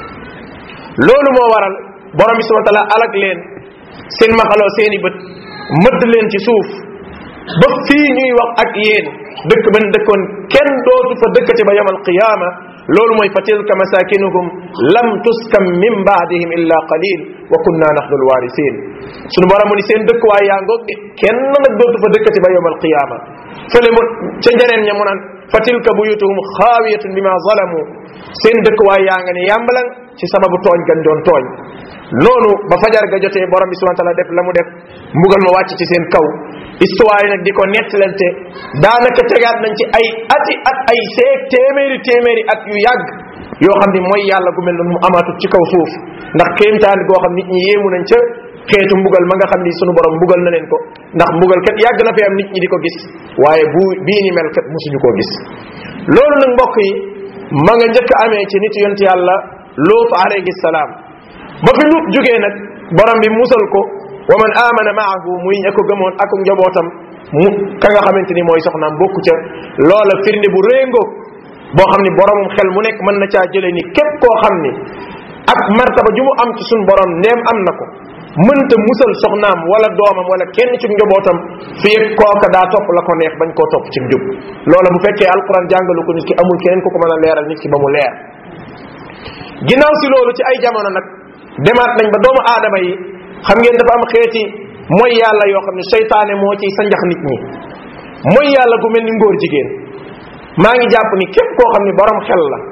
loolu moo waral borom bi subhanahu wa ta'ala alak leen seen maxaloo seeni bët mëdd leen ci suuf ba fii ñuy wax ak yéen dëkk ban dëkkoon kenn dootu fa dëkkate ba yawmal qiyaama loolu mooy fa tilka masakinuhum lam tuskam min baadihim illa qalil wa kunna nahnu alwarisin sunu borom mu ni seen dëkkuwaay yaa ngoog de kenn nag dootu fa dëkkate ba yawmal qiyaama fële mu ca njeneen ña mu naan fa tilka buyutuhum xaawiyatun bima zalamu seen dëkkuwaay yaa nga ne yàmbalang ci sababu tooñ gan doon tooñ noonu ba fajar ga jotee borom bi subhanahu wa ta'ala def la mu def mbugal ma wàcc ci seen kaw histoire yi nag di ko nettalante daanaka tegaat nañ ci ay ati at ay seeg téeméeri téeméeri at yu yàgg yoo xam ni mooy yàlla gu mel noonu mu amaatut ci kaw suuf ndax kéemtaan goo xam nit ñi yéemu nañ ca xeetu mbugal ma nga xam ni sunu borom mbugal na leen ko ndax mbugal kat yàgg na fi am nit ñi di ko gis waaye bu bii ni mel kat mosuñu koo gis loolu nag mbokk yi ma nga njëkk amee ci nit yonent yàlla Luut alayhi salaam ba fi Luut jógee nag borom bi musal ko wa man amana maahu muy ña ko gëmoon ak njabootam mu ka nga xamante ni mooy soxnaam bokku ca loola firnde bu réngoo boo xam ni boromum xel mu nekk mën na caa jëlee ni képp koo xam ni ak martaba ju mu am ci suñ borom ndeem am na ko mënta musal soxnaam wala doomam wala kenn ci njabootam fii kooka daa topp la ko neex bañ koo topp ci njub loola bu fekkee alquran jàngalu ko nit ki amul keneen ku ko mën a leeral nit ki ba mu leer ginnaaw si loolu ci ay jamono nag demaat nañ ba doomu aadama yi xam ngeen dafa am xeeti mooy yàlla yoo xam ne seytaane moo ciy sanjax nit ñi mooy yàlla gu mel ni ngóor jigéen maa ngi jàpp ni képp koo xam ni borom xel la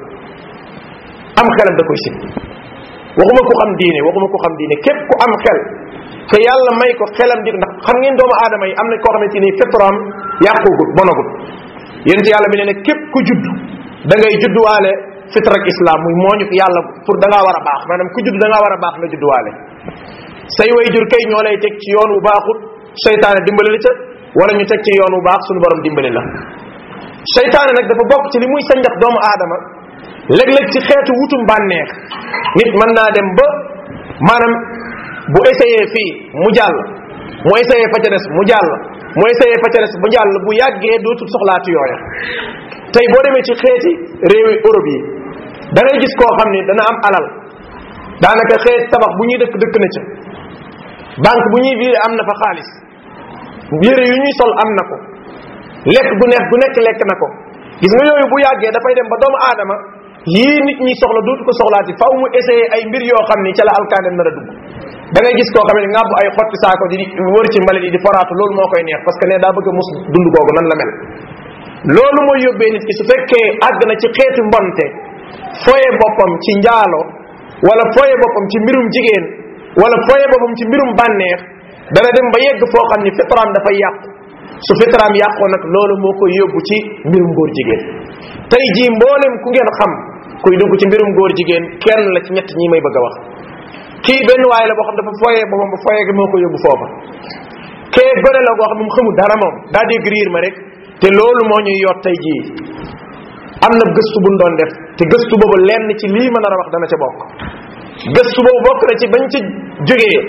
am xelam da koy sit waxuma ko xam diine waxuma ko xam diine képp ku am xel te yàlla may ko xelam di ndax xam ngeen doomu aadama yi am na koo xamante ni fitraam yàqugut bonagut yéen ci yàlla bi ne ne képp ku judd da ngay judduwaale fitra ak islam muy mooñu yàlla pour da ngaa war a baax maanaam ku judd da ngaa war a baax nga judduwaale say way jur kay ñoo lay teg ci yoon wu baaxut seytaane dimbali la ca wala ñu teg ci yoon wu baax suñu borom dimbali la seytaane nag dafa bokk ci li muy sañjax doomu aadama léeg-léeg ci xeetu wutum bànneex nit mën naa dem ba maanaam bu essayé fii mu jàll mu essayé fa ca des mu jàll mu essayé fa ca des mu jàll bu yàggee dootul soxlaatu yooya tey boo demee ci xeeti réewi Europe yi da ngay gis koo xam ni dana am alal daanaka xeet tabax bu ñuy dëkk dëkk na ca banque bu ñuy viré am na fa xaalis yére yu ñuy sol am na ko lekk gu neex gu nekk lekk na ko gis nga yooyu bu yàggee dafay dem ba doomu aadama yii nit ñi soxla dootu ko soxlaati faw mu essayé ay mbir yoo xam ni ca la alkaandem nar a dugg da ngay gis koo xam ne ngàbb ay xotti saako di wër ci mbalit yi di foraatu loolu moo koy neex parce que ne daa bëgg a mus dund googu nan la mel loolu mooy yóbbee nit ki su fekkee àgg na ci xeetu mbonte foye boppam ci njaalo wala foye boppam ci mbirum jigéen wala foye boppam ci mbirum bànneex dana dem ba yegg foo xam ni fitraam dafay yàqu su fitraam yàqoo nag loolu moo koy yóbbu ci mbirum góor jigéen tey jii mboolem ku ngeen xam kuy dugg ci mbirum góor jigéen kenn la ci ñett ñi may bëgg a wax kii benn waay la boo xam dafa foye boppam ba foye gi moo ko yóbbu foofa kee gone la boo xam moom xamul dara moom daa dégg riir ma rek te loolu moo ñuy yot tey jii am na gëstu buñ doon def te gëstu boobu lenn ci lii ma nar a wax dana ca bokk gëstu boobu bokk na ci bañ ca jógee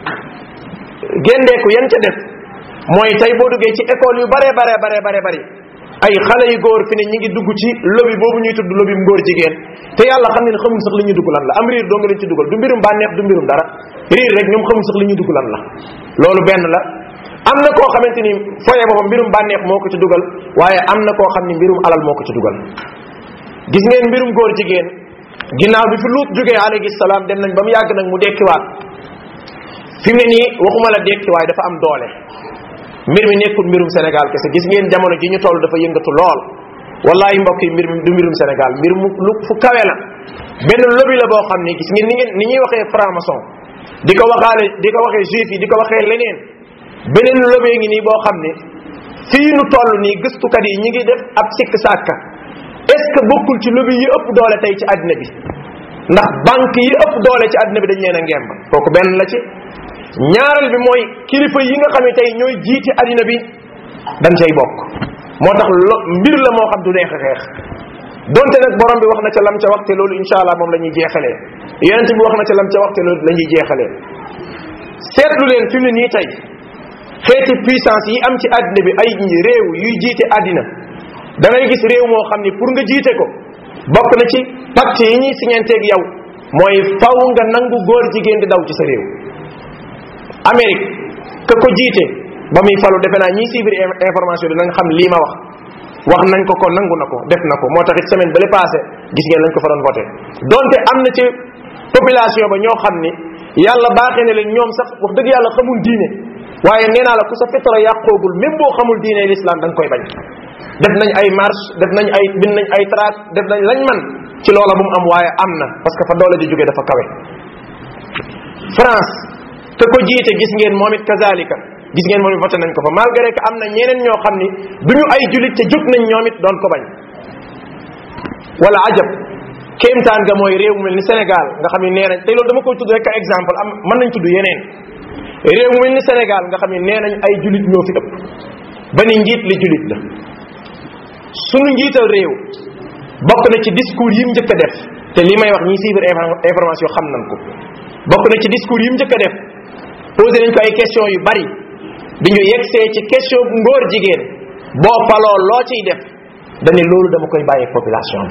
gendeeku yan ca def mooy tey boo duggee ci école yu bare bare bare bare bari ay xale yu góor fi ne ñi ngi dugg ci lobby boobu ñuy tudd lobby ngóor jigéen te yàlla xam ne ne xamul sax li ñuy dugg lan la am riir doo nga leen ci dugal du mbirum bànneex du mbirum dara riir rek ñoom xamul sax li ñuy dugg lan la loolu benn la am na koo xamante ni foye boppam mbirum bànneex moo ko ci dugal waaye am na koo xam ni mbirum alal moo ko ci dugal gis ngeen mbirum góor jigéen ginnaaw bi fi Luut jógee alayhi salaam dem nañ ba mu yàgg nag mu dekkiwaat fi mu ne nii waxuma la dekki waaye dafa am doole mbir mi nekkul mbirum Sénégal kese gis ngeen jamono ji ñu toll dafa yëngatu lool wallahi mbokk yi mbir mi du mbirum Sénégal mbir mu lu fu kawe la benn lobby la boo xam ni gis ngeen ni ngeen ni ñuy waxee franc-maçon di ko waxaale di ko waxee juif yi di ko waxee leneen beneen lobby ngi nii boo xam ne fii nu toll nii gëstukat yi ñi ngi def ab sikk sàkka est-ce que bokkul ci lobby yi ëpp doole tey ci àddina bi ndax banque yi ëpp doole ci àddina bi dañ leen a ngemb kooku benn la ci ñaareel bi mooy kilifa yi nga xam ne tey ñooy jiiti àddina bi dañ cay bokk moo tax lo mbir la moo xam du neex a xeex donte nag borom bi wax na ca lam ca waxte loolu insha allah moom la ñuy jeexalee yonent bi wax na ca lam ca waxte loolu la ñuy jeexalee seetlu leen fi mu ne nii tey xeeti puissance yi am ci àddina bi ay réew yuy jiite àddina da ngay gis réew moo xam ni pour nga jiite ko bokk na ci pacte yi ñuy signanteeg yow mooy faw nga nangu góor jigéen di daw ci sa réew Amérique ka ko jiite ba muy falu defe naa ñiy suivre information bi nañ xam lii ma wax wax nañ ko ko nangu na ko def na ko moo tax it semaine bale passé gis ngeen lañ ko fa doon voté donte am na ci population ba ñoo xam ni yàlla baaxee na leen ñoom sax wax dëgg yàlla xamul diine waaye nee naa la ku sa fitra yàqoogul même boo xamul diine l'islam da nga koy bañ def nañ ay marche def nañ ay bind nañ ay tract def nañ lañ man ci loola bu mu am waaye am na parce que fa doole di jógee dafa kawe France te ko jiite gis ngeen moom it kazalika gis ngeen moom it voté nañ ko fa malgré que am na ñeneen ñoo xam ni duñu ay julit te jóg nañ ñoom it doon ko bañ wala ajab kéemtaan nga mooy réew mu mel ni Sénégal nga xam ne nee nañ tey loolu dama koy tudd rek ka exemple am mën nañ tudd yeneen réew mu mel ni Sénégal nga xam ne nee nañ ay julit ñoo fi ëpp ba ni njiit li julit la sunu njiital réew bokk na ci discours yi mu njëkk a def te li may wax ñi suivre information xam nañ ko bokk na ci discours yi mu njëkk a def posé nañ ko ay question yu bari bi ñu yegsee ci question ngóor jigéen boo faloo loo ciy def dañu loolu dama koy bàyyi population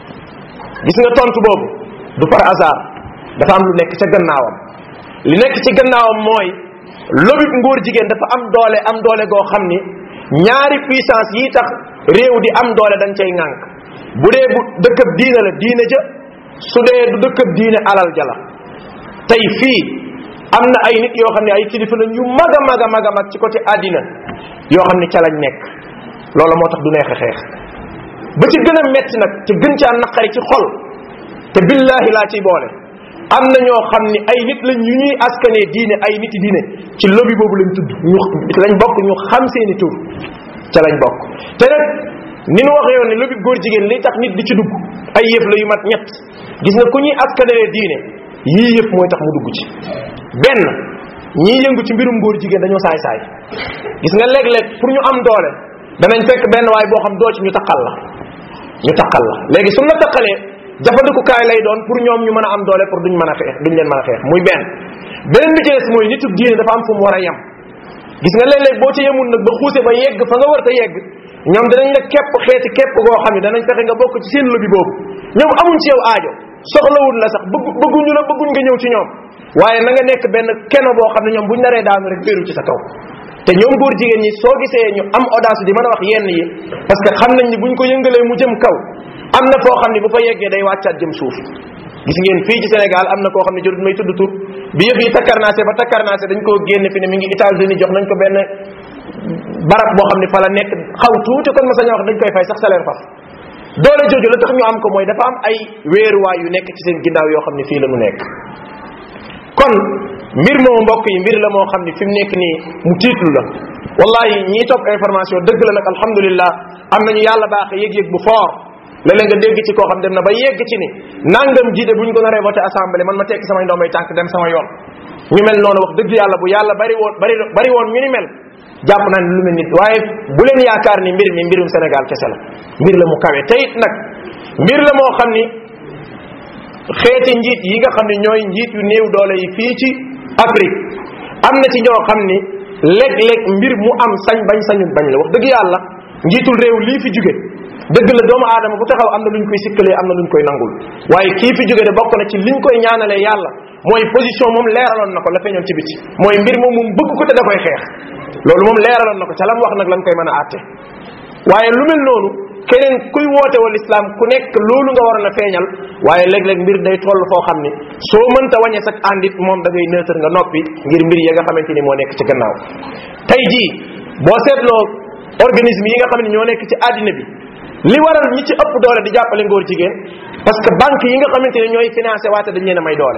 bi gis nga tontu boobu du par hasard dafa am lu nekk ca gannaawam li nekk ci gannaawam mooy lobby ngóor jigéen dafa am doole am doole goo xam ni ñaari puissance yi tax réew di am doole dañ cay ŋànk bu dee bu dëkkab diine la diine ja su dee du dëkkab diine alal ja la tey fii am na ay nit yoo xam ne ay kilifa lañ yu mag a mag a mag a mag ci côté àddina yoo xam ne ca lañ nekk loolu moo tax du neex a xeex ba ci gën a metti nag te gën caa naqari ci xol te billahi laa ciy boole am na ñoo xam ni ay nit lañ yu ñuy askanee diine ay niti diine ci lobby boobu lañ tudd ñu lañ bokk ñu xam seeni tur ca lañ bokk te nag ni nu waxee yoon ne lobby góor jigéen li tax nit di ci dugg ay yëf la yu mat ñett gis nga ku ñuy askanee diine yii yëf mooy tax mu dugg ci benn ñii yëngu ci mbirum góor jigéen dañoo saay saay gis nga léeg-léeg pour ñu am doole danañ fekk benn waay boo xam doo ci ñu taqal la ñu taqal la léegi suñ la taqalee jafandikukaay lay doon pour ñoom ñu mën a am doole pour duñ mën a xeex duñ leen mën a xeex muy benn beneen bi ci des mooy nitu diine dafa am fu mu war a yem gis nga léeg-léeg boo ci yemul nag ba xuuse ba yegg fa nga war ta yegg ñoom danañ la képp xeeti képp goo xam ne danañ fexe nga bokk ci seen lobby boobu ñoom amuñ ci yow aajo soxlawul la sax bëgg bëgguñu la bëgguñ nga ñëw ci ñoom waaye na nga nekk benn keno boo xam ne ñoom buñ naree daanu rek wéeru ci sa kaw te ñoom góor jigéen ñi soo gisee ñu am audace di mën a wax yenn yi parce que xam nañ ni buñ ko yëngalee mu jëm kaw am na foo xam ne bu fa yeggee day wàccaat jëm suuf gis ngeen fii ci Sénégal am na koo xam ne jërut may tudd tur bi yëf yi takkarnaase ba takkarnaase dañ koo génne fi ne mi ngi États-Unis jox nañ ko benn barab boo xam ne fa la nekk xaw tuuti kon ma sañ wax dañ koy fay sax salaire faf doole jooju la tax ñu am ko mooy dafa am ay wéeruwaay yu nekk ci seen ginnaaw yoo xam ne fii la ñu nekk kon mbir moomu mbokk yi mbir la moo xam ne fi mu nekk nii mu tiitlu la wallahi ñii topp information dëgg la nag alhamdulillah am nañu yàlla baaxe yëg-yëg bu fort léeg-léeg nga dégg ci koo xam dem na ba yegg ci ni nangam jiite buñ ko naree voté assemblée man ma tekki samay ndombay tànk dem sama yoon ñu mel noonu wax dëgg yàlla bu yàlla bari woon bari bari woon ñu ni mel jàpp naa ne lu mel nit waaye bu leen yaakaar ni mbir mi mbirum Sénégal kese la mbir la mu kawe te it nag mbir la moo xam ni xeeti njiit yi nga xam ne ñooy njiit yu néew doole yi fii ci Afrique am na ci ñoo xam ni léeg-léeg mbir mu am sañ bañ sañu bañ la wax dëgg yàlla njiitul réew lii fi jóge dëgg la doomu aadama bu taxaw am na luñ koy sikkalee am na luñ koy nangul waaye kii fi jóge de bokk na ci liñ koy ñaanalee yàlla mooy position moom leeraloon na ko la feeñoon ci biti mooy mbir moom moom bëgg ko te da koy xeex loolu moom leeraloon na ko ca lam wax nag lañ koy mën a àtte waaye lu mel noonu keneen kuy woote wal islam ku nekk loolu nga waroon a feeñal waaye léeg-léeg mbir day toll foo xam ni soo mënta wañee sax àndit moom da ngay neutre nga noppi ngir mbir yi nga xamante ni moo nekk ci gannaaw tey jii boo seetloo organisme yi nga xam ne ñoo nekk ci àddina bi li waral ñi ci ëpp doole di jàppale ngóor jigéen parce que banque yi nga xamante ne ñooy financé waate dañ leen a may doole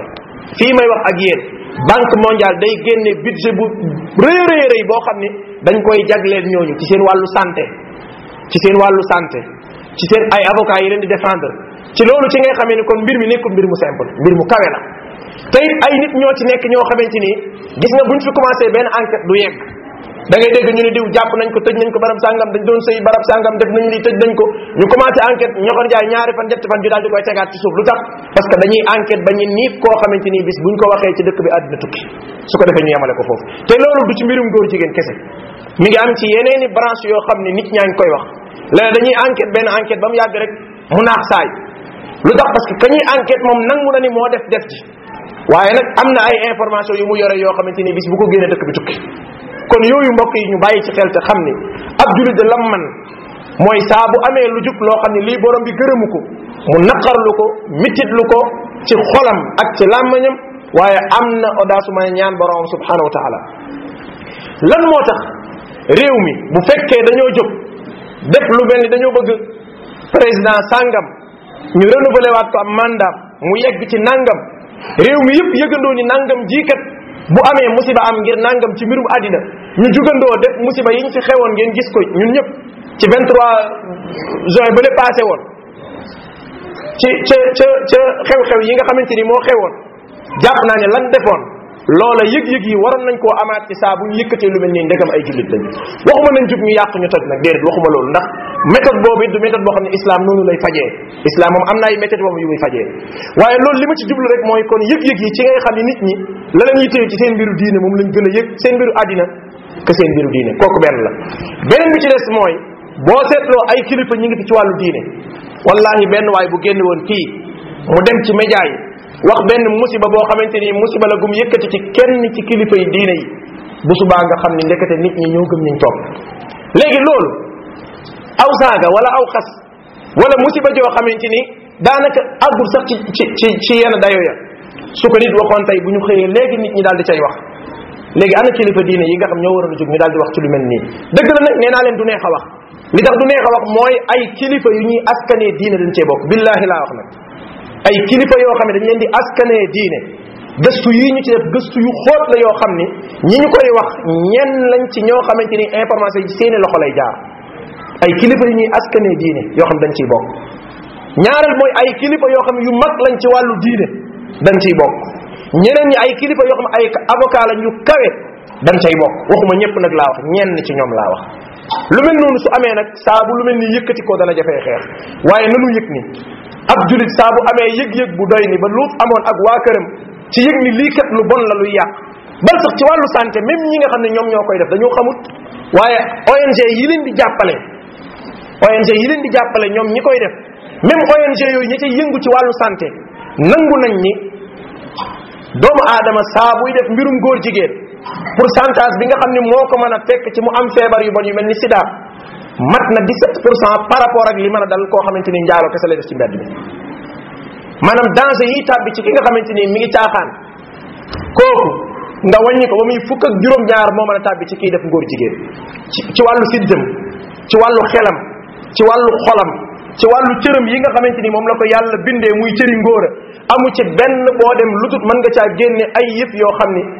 fii may wax ak yéen banque mondiale day génne budget bu rëy rëy rëy boo xam ni dañ koy jagleel ñooñu ci seen wàllu santé ci seen wàllu santé ci seen ay avocats yi leen di défendre ci loolu ci ngay xamee ni kon mbir mi nekkul mbir mu simple mbir mu kawe la te it ay nit ñoo ci nekk ñoo xamante ni gis nga buñ fi commencé benn enquête du yegg da ngay dégg ñu ne diw jàpp nañ ko tëj nañ ko barab sàngam dañ doon sëy barab sàngam def nañ li tëj nañ ko ñu commencé enquête ñoxor jaay ñaari fan ñetti fan ñu daal di koy tegaat ci suuf lu tax parce que dañuy enquête ba ñu niit koo xamante ni bis buñ ko waxee ci dëkk bi àddina tukki su ko defee ñu yemale ko foofu te loolu du ci mbirum góor jigéen kese mi ngi am ci yeneeni branche yoo xam ne nit ñaa ngi koy wax léegi dañuy enquête benn enquête ba mu yàgg rek mu naax saay lu tax parce que ka ñuy enquête moom nangu na ni moo def def ji waaye nag am na ay information yu mu yore yoo xamante ni bis bu ko génnee dëkk bi tukki kon yooyu mbokk yi ñu bàyyi ci xel te xam ni ab julit de lam man mooy saa bu amee lu jub loo xam ne lii borom bi gërëmu ko mu naqarlu ko mititlu ko ci xolam ak ci làmmañam waaye am na audace may ñaan borom subhanahu wa taala lan moo tax réew mi bu fekkee dañoo jóg def lu mel ni dañoo bëgg président sàngam ñu renouveler waat ko am mandat mu yegg ci nangam réew mi yëpp yëgandoo ni nangam jiikat bu amee musiba am ngir nangam ci mbirum àddina ñu jugandoo def musiba yi ñu fi xewoon ngeen gis ko ñun ñëpp ci vingt-trois juin ba le passé woon ci ca ca ca xew-xew yi nga xamante ni moo xewoon jàpp naa ne lan defoon loola yëg-yëg yi waroon nañ koo amaat ci saa bu ñu yëkkatee lu mel nii ndegam ay jullit lañu waxuma nañ jug ñu yàq ñu toj nag déedéet waxuma loolu ndax méthode boobu it du méthode boo xam ne islam noonu lay fajee islam moom am na ay méthode boobu yu muy fajee waaye loolu li ma ci jublu rek mooy kon yëg-yëg yi ci ngay xam ne nit ñi la leen yittee ci seen mbiru diine moom lañ gën a yëg seen mbiru àddina que seen mbiru diine kooku benn la beneen bi ci des mooy boo seetloo ay kilifa ñi ngi fi ci wàllu diine wallahi benn waay bu génn woon kii mu dem ci média yi wax benn musiba boo xamante ni musiba la gum yëkkati ci kenn ci kilifa yi diine yi bu subaa nga xam ni ndekete nit ñi ñoo gëm niñ topp léegi loolu aw saaga wala aw xas wala musiba joo xamante ni daanaka àggul sax ci ci ci ci yenn dayo ya su ko nit waxoon tey bu ñu xëyee léegi nit ñi daal di cay wax léegi ana kilifa diine yi nga xam ñoo waroon a jóg ñu daal di wax ci lu mel nii dëgg la nag nee naa leen du neex a wax li tax du neex a wax mooy ay kilifa yu ñuy askanee diine dañ cee bokk billahi laa wax nag ay kilifa yoo xam ne dañ leen di askanee diine gëstu yii ñu ci def gëstu yu xóot la yoo xam ni ñi ñu koy wax ñenn lañ ci ñoo xamante ni information yi seeni loxo lay jaar ay kilifa yu ñuy askanee diine yoo xam dañ ciy bokk ñaareel mooy ay kilifa yoo xam yu mag lañ ci wàllu diine dañ ciy bokk ñeneen ñi ay kilifa yoo xam ay avocat lañ yu kawe dañ cay bokk waxuma ñëpp nag laa wax ñenn ci ñoom laa wax lu mel noonu su amee nag saa bu lu mel ni yëkkati ko dana jafee xeex waaye nanu yëg ni ab julit saa bu amee yëg-yëg bu doy ni ba luut amoon ak waa këram ci yëg ni lii kat lu bon la luy yàq bal sax ci wàllu santé même ñi nga xam ne ñoom ñoo koy def dañoo xamut waaye O N G yi leen di jàppale O N G yi leen di jàppale ñoom ñi koy def même O N G yooyu ñi cay yëngu ci wàllu santé nangu nañ ni doomu aadama saa buy def mbirum góor jigéen pourcentage bi nga xam ne moo ko mën a fekk ci mu am feebar yu bon yu mel ni sida mat na dix-sept pour cent par rapport ak li mën a dal koo xamante ni njaaloo kese lay def ci mbedd mi maanaam danger yi tàbbi ci ki nga xamante ni mi ngi caaxaan kooku nga wàññi ko ba muy fukk ak juróom-ñaar moo mën a tàbbi ci kii def ngóor jigéen ci ci wàllu siddam ci wàllu xelam ci wàllu xolam ci wàllu cërëm yi nga xamante ni moom la ko yàlla bindee muy cëri ngóora amu ci benn boo dem lu tut mën nga caa génne ay yëf yoo xam ni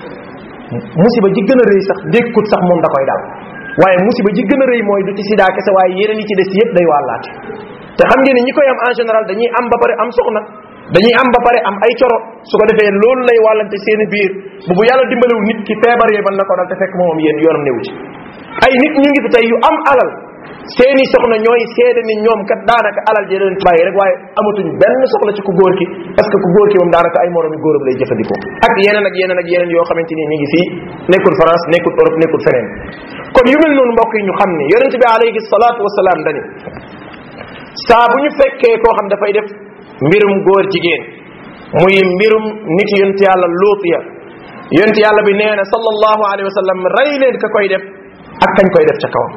musiba ji gën a rëy sax dékkut sax moom da koy dal waaye musiba ji gën a rëy mooy du ci sida kese waaye yeneen yi ci des yëpp day wàllaate te xam ngeen ni ñi koy am en général dañuy am ba pare am soxna dañuy am ba pare am ay coro su ko defee loolu lay wàllante seeni biir bu bu yàlla dimbaliwul nit ki feebar yooyu mën na ko dal te fekk moom yéen yoonam newu ci ay nit ñu ngi fi tey yu am alal seeni soxna ñooy seede ni ñoom kat daanaka alal ji leen bàyyi rek waaye amatuñ benn soxla ci ku góor ki parce que ku góor ki moom daanaka ay moroomi góoram lay jëfandikoo ak yeneen ak yeneen ak yeneen yoo xamante ni mi ngi fii nekkul France nekkul Europe nekkul feneen kon yu mel noonu mbokk yi ñu xam ne yonente bi alayhi salaatu wasalaam dani saa bu ñu fekkee koo xam dafay def mbirum góor jigéen muy mbirum nit yonent yàlla luut ya yonent yàlla bi nee na sallallahu alayhi wa sallam rey leen ka koy def ak kañ koy def ca kawam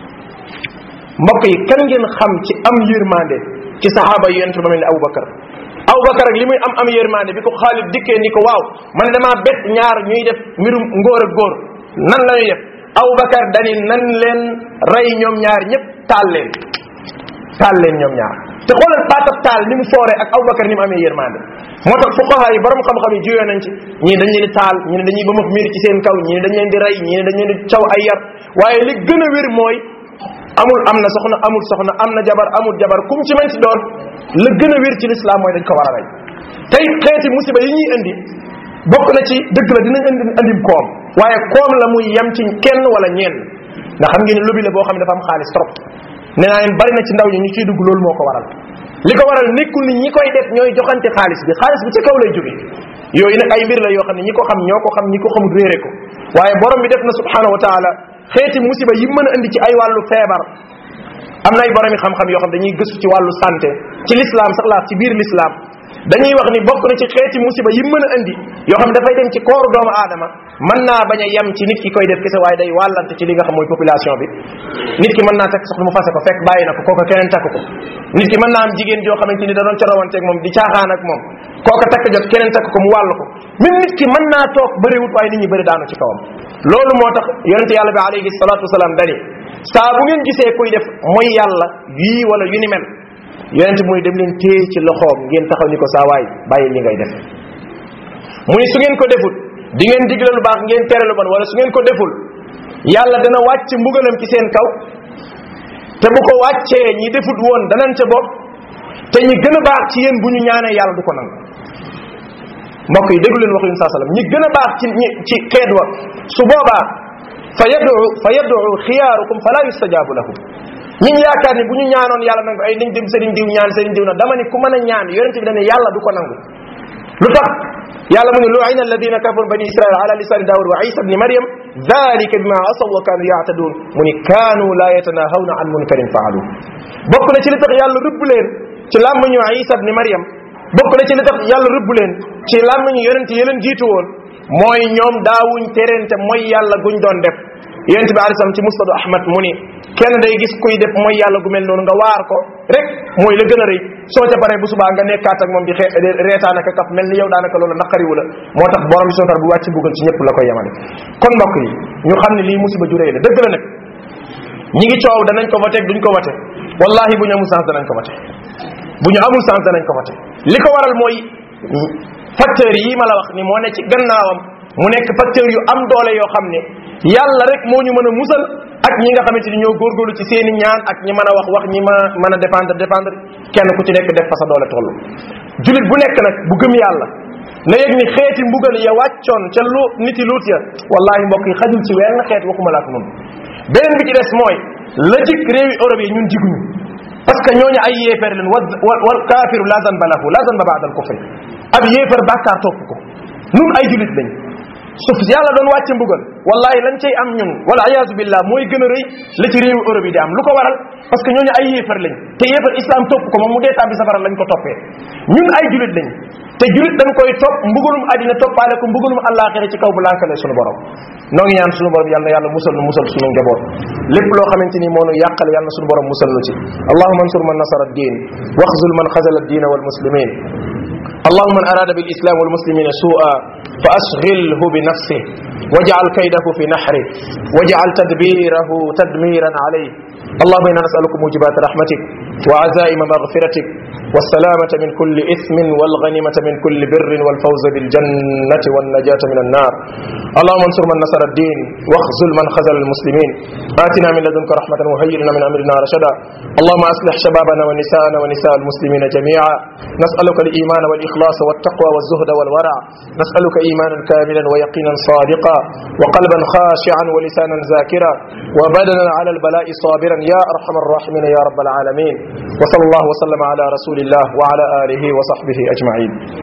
mbokk yi kan ngeen xam ci am yërmande ci saxaaba yi yonent ba mel ni Aboubacar Aboubacar ak li muy am am yërmande bi ko Xaalid dikkee ni ko waaw man damaa bett ñaar ñuy def mbirum ngóor ak góor nan la ñuy def Aboubacar dani nan leen rey ñoom ñaar ñëpp taal leen taal leen ñoom ñaar te xoolal baatab taal ni mu fooree ak Abubakar ni mu amee yërmande moo tax fuqaha yi borom xam-xam yi juyoo nañ ci ñii dañ leen di taal ñii ne dañuy ba maf miir ci seen kaw ñii ne dañ leen di rey ñii ne dañ leen di caw ay yar waaye li gën a wér mooy amul am na soxna amul soxna am na jabar amul jabar kum ci mën ci doon la gën a wér ci lislaam mooy dañ ko war a rey tey xeeti musiba yi ñuy indi bokk na ci dëgg la dinañ indi andim koom waaye koom la muy yem ci kenn wala ñenn ndax xam ngeen ne lobby la boo xam ne dafa am xaalis trop nee naa leen bari na ci ndaw ñi ñu ciy dugg loolu moo ko waral li ko waral nekkul ni ñi koy def ñooy joxante xaalis bi xaalis bi ci kaw lay jóge yooyu nag ay mbir la yoo xam ne ñi ko xam ñoo ko xam ñi ko xamul réere ko waaye borom bi def na subhanahu wa taala xeeti musiba yi mën a indi ci ay wàllu feebar am na ay borom yi xam-xam yoo xam dañuy gëstu ci wàllu santé ci l'islam sax laa ci biir l'islam dañuy wax ni bokk na ci xeeti musiba yi mën a indi yoo xam dafay dem ci kooru doomu aadama mën naa bañ a yem ci nit ki koy def kese waaye day wàllante ci li nga xam mooy population bi nit ki mën naa takk soxna mu fase ko fekk bàyyi na ko kooka keneen takk ko nit ki mën naa am jigéen joo xamante ni da doon corowanteeg moom di caaxaan ak moom kooka takk jot keneen takk ko mu wàll ko même nit ki mën naa toog bëriwut waaye nit ñi bëri daanu ci kawam loolu moo tax yonente yàlla bi alayhi salatu wasalaam dani saa bu ngeen gisee kuy def mooy yàlla yii wala yu ni mel yonente muy dem leen téye ci loxoom ngeen taxaw ni ko saa waay bàyyi li ngay def mu ni su ngeen ko deful di ngeen digle lu baax ngeen tere lu bon wala su ngeen ko deful yàlla dana wàcc mbugalam ci seen kaw te bu ko wàccee ñi defut woon danañ ca bopp te ñi gën a baax ci yéen bu ñu ñaanee yàlla du ko nangu mbokk yi déglu leen wax yun saa sallam ñi gën a baax ci ñi ci xeet wa su boobaa fa yadu fa yadu xiyaarukum fala yustajabu lahum ñiñ yaakaar ni bu ñu ñaanoon yàlla nangu ay nañ dem sëriñ diw ñaan sëriñ diw na dama ni ku mën a ñaan yonente bi dane yàlla du ko nangu lu tax yàlla mu ne lu'ina alladina kafaru bani israil ala lisani daawud wa isa ibni maryam dalika bima asaw wa kanu yaatadun mu ni kaanu la yatanahawna an munkarin faalu bokk na ci li tax yàlla rëbb leen ci làmmiñu isa ibni maryam bokk na ci li tax yàlla rëbb leen ci làmmiñu yonente yeleen jiitu woon mooy ñoom daawuñ terente mooy yàlla guñ doon def yonente bi alei salaam ci musnadu ahmad mu ni kenn day gis kuy def mooy yàlla gu mel noonu nga waar ko rek mooy la gën a rëy soo ca paree bu subaa nga nekkaat ak moom di xee reetaan ak kaf mel ni yow daanaka loolu naqariwu la moo tax borom bi sootar bu wàcc buggal ci ñëpp la koy yemale kon mbokk yi ñu xam ne lii musiba ju rëy la dëgg la nag ñi ngi coow danañ ko voté duñ ko voté wallahi bu ñu amul sens danañ ko voté bu ñu amul sens danañ ko voté li ko waral mooy facteurs yi ma la wax ni moo ne ci gannaawam mu nekk facteurs yu am doole yoo xam ne yàlla rek moo ñu mën a musal ak ñi nga xamante ni ñoo góorgóorlu ci seeni ñaan ak ñi mën a wax wax ñi ma mën a dépendre dépendre kenn ku ci nekk def fa sa doole toll julit bu nekk nag bu gëm yàlla na yëg ni xeeti mbugal ya wàccoon ca lu niti luut ya wallahi mbokk yi xajul ci wenn xeet waxuma laak noonu beneen bi ci des mooy la jik réewi Europe yi ñun jiguñu parce que ñooñu ay yéefar leen wa wal kaafiru la zanba lahu la zanba ba'da al kufri ab yéefar bàkkaar topp ko nun ay julit lañ suuf yàlla doon wàcce mbugal wallahi lañ cay am ñun wala ayaasu billah mooy gën a rëy la ci réewu Europe yi di am lu ko waral parce que ñooñu ay yéefar lañ te yéefar islam topp ko moom mu dee tàbbi safara lañ ko toppee ñun ay julit lañ te julit dañ koy topp mbugalum àddina toppaale ko mbugalum àllaaxira ci kaw bu lànkale suñu borom noo ngi ñaan suñu borom yàlla na yàlla musal nu musal suñu njaboot lépp loo xamante ni moo nu yàqal yàlla na suñu borom musal nu ci allahumma ansur man nasara ad-din waxzul man xazala ad-din wal muslimin اللهم من أراد بالإسلام والمسلمين سوءا فأشغله بنفسه واجعل كيده في نحره واجعل تدبيره تدميرا عليه اللهم إنا نسألك موجبات رحمتك وعزائم مغفرتك والسلامة من كل إثم والغنيمة من كل بر والفوز بالجنة والنجاة من النار اللهم انصر من نصر الدين واخذل من خذل المسلمين آتنا من لدنك رحمة وهيئ لنا من أمرنا رشدا اللهم أصلح شبابنا ونساءنا ونساء المسلمين جميعا نسألك الإيمان والإخلاص والتقوى والزهد والورع نسألك إيمانا كاملا ويقينا صادقا وقلبا خاشعا ولسانا ذاكرا وبدنا على البلاء صابرا يا أرحم الراحمين يا رب العالمين وصلى الله وسلم على رسول الله وعلى آله وصحبه أجمعين